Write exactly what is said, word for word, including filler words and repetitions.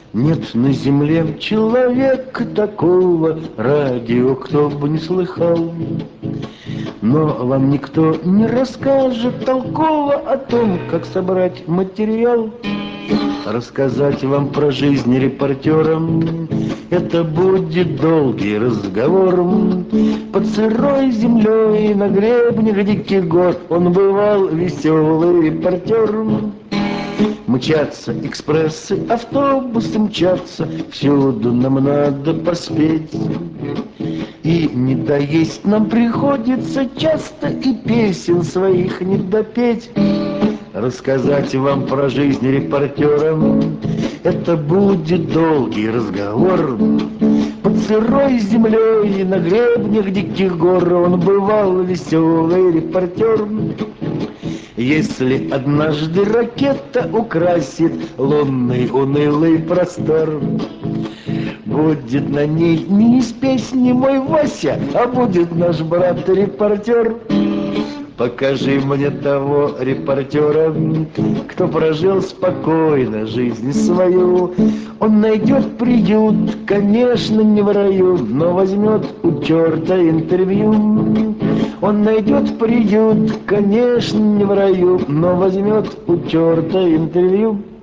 Нет на земле человека такого, радио кто бы не слыхал. Но вам никто не расскажет толково о том, как собрать материал. Рассказать вам про жизнь репортера — это будет долгий разговор. Под сырой землей на гребнях диких гор он бывал веселый репортер. Мчатся экспрессы, автобусы мчатся, всюду нам надо поспеть. И не доесть нам приходится часто, и песен своих не допеть. Рассказать вам про жизнь репортера — это будет долгий разговор. Под сырой землей на гребнях диких гор он бывал веселый репортер. Если однажды ракета украсит лунный унылый простор, будет на ней не из песни мой Вася, а будет наш брат-репортер. Покажи мне того репортера, кто прожил спокойно жизнь свою. Он найдет приют, конечно, не в раю, но возьмет у черта интервью. Он найдет приют, конечно, не в раю, но возьмет у черта интервью.